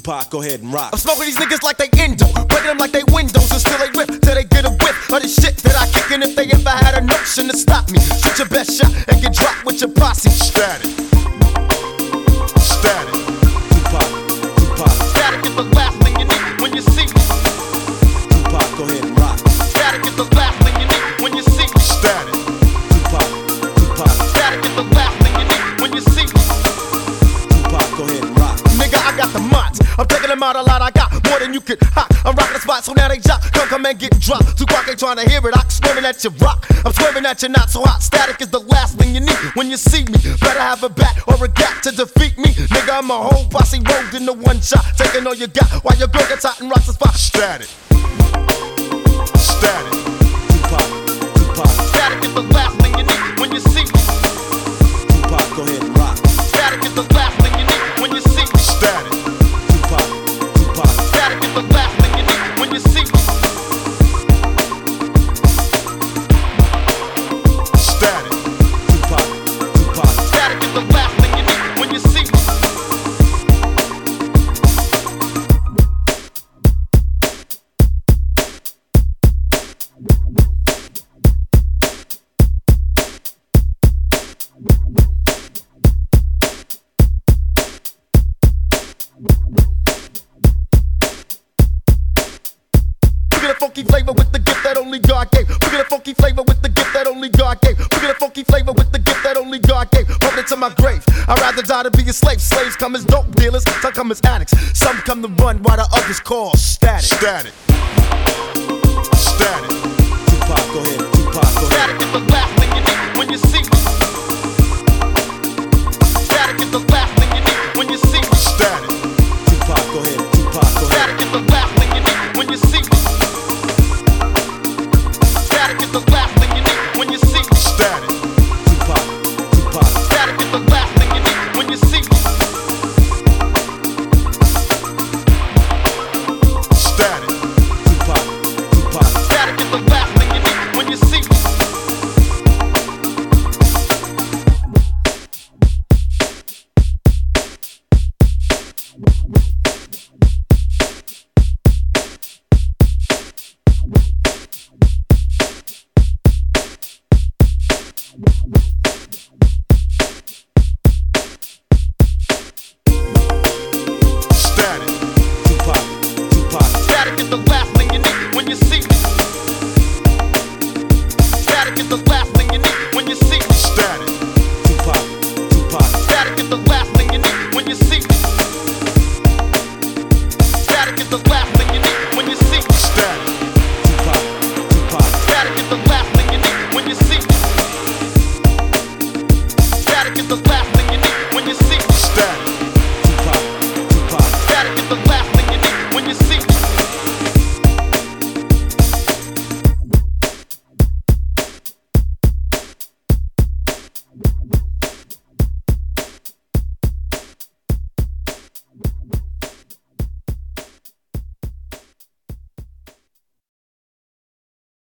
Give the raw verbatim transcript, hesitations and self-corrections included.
Tupac, go ahead and rock. I'm smoking these niggas like they endo, breaking them like they windows until they rip, till they get a whip of the shit that I kick. And if they ever had a notion to stop me, shoot your best shot and get dropped with your posse. Static. Static. Tupac, Tupac. Static is the last thing you need when you see me. Tupac, go ahead and rock. Static is the last thing you need when you see me. Static. Tupac, Tupac. Static is the last thing you need when you see me. Tupac, go ahead and rock. Nigga, I got the mods. I'm taking them out a lot. I got more than you could hot. I'm rocking the spot, so now they drop. Come, come and get dropped. Tupac ain't trying to hear it. I'm swearing at your rock. I'm swearing at you not so hot. Static is the last thing you need when you see me. Better have a bat or a gat to defeat me. Nigga, I'm a whole posse rolled into one shot. Taking all you got while your girl gets hot and rocks the spot. Static. Static. Tupac, Tupac. Static is the last thing you need when you see me. Tupac, go ahead and rock. Static is the last thing you need when you see me. Static. Tupac, Tupac. Static is the last thing you need when you see me. Static. Tupac, Tupac. Static is the last thing you need when you see me. We get a funky flavor with the gift that only God gave. We get a funky flavor with the gift that only God gave. We get a funky flavor with the gift that only God gave. Put it to my grave. I'd rather die to be a slave. Slaves come as dope dealers, some come as addicts. Some come to run while the others call static. Static. Static. Tupac, go ahead. Tupac, go ahead. Static is the last